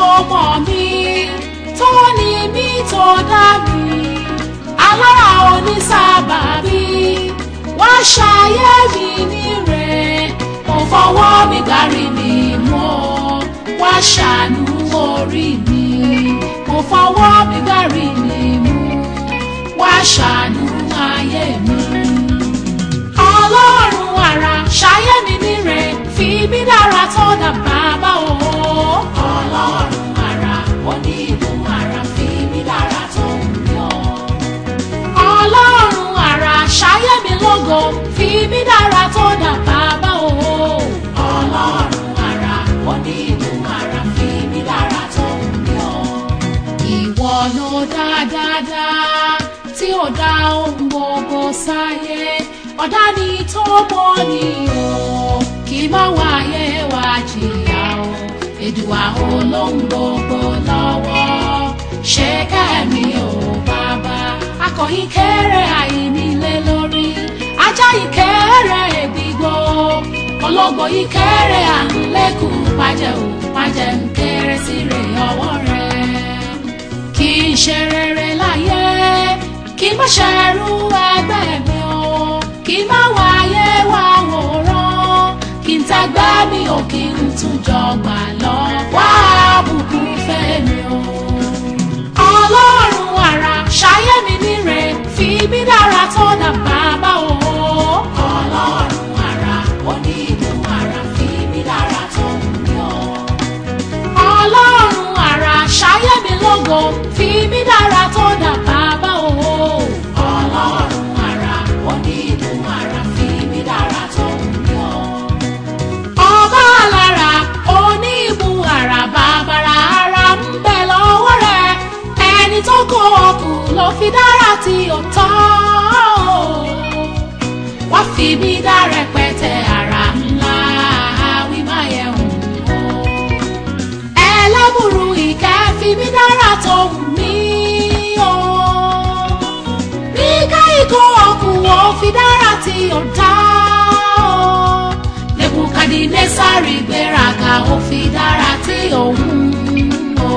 tó mọ̀ mí tó ní mí tó dá mi alára onísábàbí wá ṣayé mi níre mo fọwọ́ mi gbárí mi mọ́ wá ṣàánú orí mi mo fọwọ́ mi gbárí mi mú wá ṣàánú ayé mi. Ọlọ́run àrà ṣayé mi níre fi mí dára tó dá bàbá o. Ọlọ́run àrà onígun àrà fi mí dára tó ń yọ. Ọlọ́run àrà ṣayé mi lógo fi mí dára tó dá bàbá o. Ọlọ́run àrà onígun àrà fi mí dára tó ń yọ. Ìwọ ló dá dáadáa tí ó dá ohun gbogbo sáyé ọ̀dá ni tó mọ́ ni o kì í má wáyé wá jìyà o Èdùà olóhun gbogbo lọ́wọ́ ṣe kẹ́mi o bàbá akọ̀yìn kéré àìnílé lórí ajá yìí kéré ègbìgbò ológbò yìí kéré à ń lékùn pàjẹ́ o pàjẹ́ ń kéré sí rè ọwọ́ rẹ̀ kì í ṣe rere láyé kì í má ṣẹrú ẹgbẹ́ mi o kì í má wáyé wá wòrán kì í tagbá mi ò kí n tún jọgbà lọ wá bùkún fẹ́ mi o. Ọlọ́run àrà ṣayé mi níre fi mí dára tó dá bàbá o. Ọlọ́run àrà onígun àrà fi mí dára tó ń yọ. Ọlọ́run àrà ṣayé mi lógo fi mí dára tó dá bàbá o. Ọlọ́run àrà onígun àrà fi mí dára tó ń yọ. Ọba alára onígun àrà bàbàrà ara ń bẹ lọ́wọ́ rẹ̀ ẹni tó kó ọkù ló fi dára tí ó tọ́ wá fi mí dá rẹpẹtẹ àrà ńlá wí má yẹ hùn o ẹlẹ́bùrú ìkẹ́ fi mí dára tó wù mí o bí káyìkó ọkù ó fi dára tí ó dá o Nebukadnesari gbéraga ó fi dára tí ó wù o.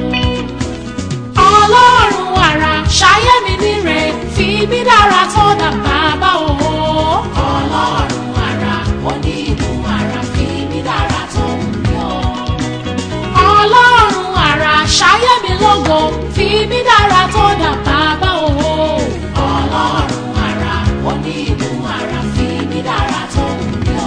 Ọlọ́run àrà ṣayé mi níre fi mí dára tó dá bàbá o. Ọlọ́run àrà onígun àrà fi mí dára tó ń yọ. Ọlọ́run àrà ṣayé mi lógo fi mí dára tó dá bàbá o. Ọlọ́run àrà onígun àrà fi mí dára tó ń yọ.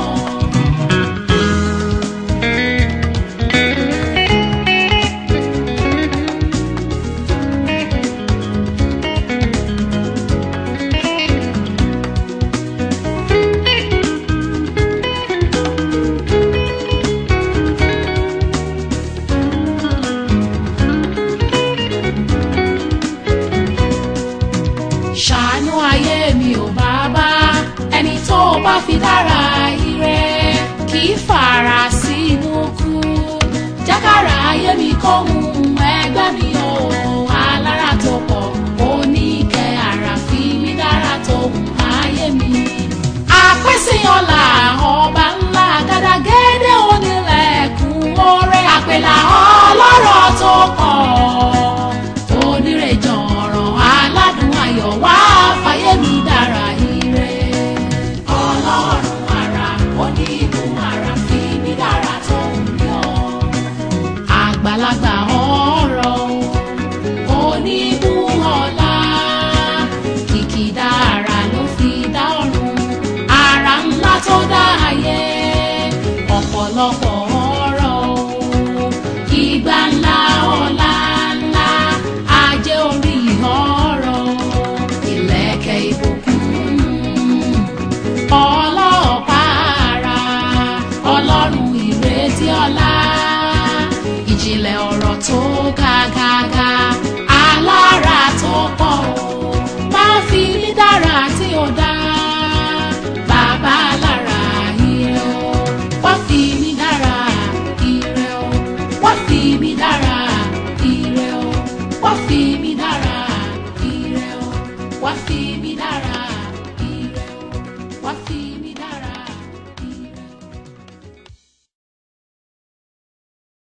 Ṣàánú ayé mi ò bàbá ẹni tó bá fi dára ire kì í fara sínú kú jákàrà ayé mi kóhun ẹgbẹ́ mi ò alára tó pọ̀ oníkẹ́ àrà fi mí dára tó hùn ayé mi. Àpèsè ọ̀la ọba ńlá gàdàgẹ́dẹ́ onílẹ̀kùn oore àpèlà ọlọ́rọ̀ tó pọ̀ onírèjọ ọ̀rọ̀ aládùn ayọ̀ wá fàyè mi dára ire. Ọlọ́run àrà onígun àrà fi mí dára tó ń yọ. Àgbàlagbà ọ̀rọ̀ onígun ọ̀la kìkìdá àrà ló fi dá ọ̀run àrà ńlá tó dá ayé ọ̀pọ̀lọpọ̀ ọ̀rọ̀ ìgbà ńlá ọ̀la ńlá ajé orí ọ̀rọ̀ ìlẹ̀kẹ̀ ìbùkún ọlọ́pàá ara ọlọ́run ìrètí ọ̀la ìjìnlẹ̀ ọ̀rọ̀ tó gàgàgà alára tó pọ̀ má fi mí dára tí ó dá bàbá lára ire o wá fi mí dára ire o wá fi mí dára ire o wá fi mí dára ire o wá fi mí dára.